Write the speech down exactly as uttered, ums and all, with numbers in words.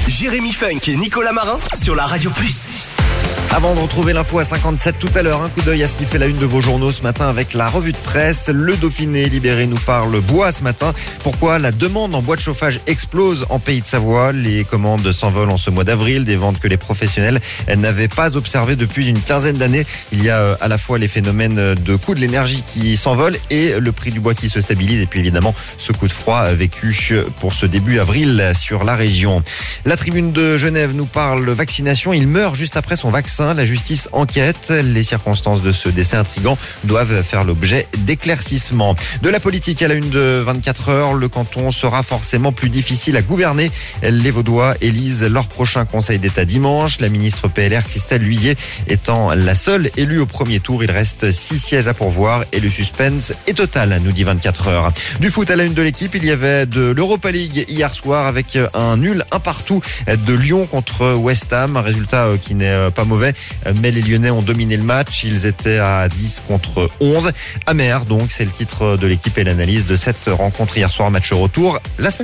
Jérémy Funk et Nicolas Marin sur la Radio Plus. Avant de retrouver l'info à cinquante-sept tout à l'heure, un coup d'œil à ce qui fait la une de vos journaux ce matin avec la revue de presse. Le Dauphiné libéré nous parle bois ce matin. Pourquoi la demande en bois de chauffage explose en Pays de Savoie? Les commandes s'envolent en ce mois d'avril, des ventes que les professionnels n'avaient pas observées depuis une quinzaine d'années. Il y a à la fois les phénomènes de coût de l'énergie qui s'envolent et le prix du bois qui se stabilise. Et puis évidemment, ce coup de froid vécu pour ce début avril sur la région. La Tribune de Genève nous parle vaccination. Il meurt juste après son vaccin. La justice enquête. Les circonstances de ce décès intrigant doivent faire l'objet d'éclaircissements. De la politique à la une de vingt-quatre heures, le canton sera forcément plus difficile à gouverner. Les Vaudois élisent leur prochain conseil d'État dimanche. La ministre P L R Christelle Luyet étant la seule élue au premier tour. Il reste six sièges à pourvoir et le suspense est total, nous dit vingt-quatre heures. Du foot à la une de l'équipe, il y avait de l'Europa League hier soir avec un nul un partout de Lyon contre West Ham. Un résultat qui n'est pas mauvais. Mais les Lyonnais ont dominé le match. Ils étaient à dix contre onze. Amer, donc, c'est le titre de l'équipe et l'analyse de cette rencontre hier soir, match retour la semaine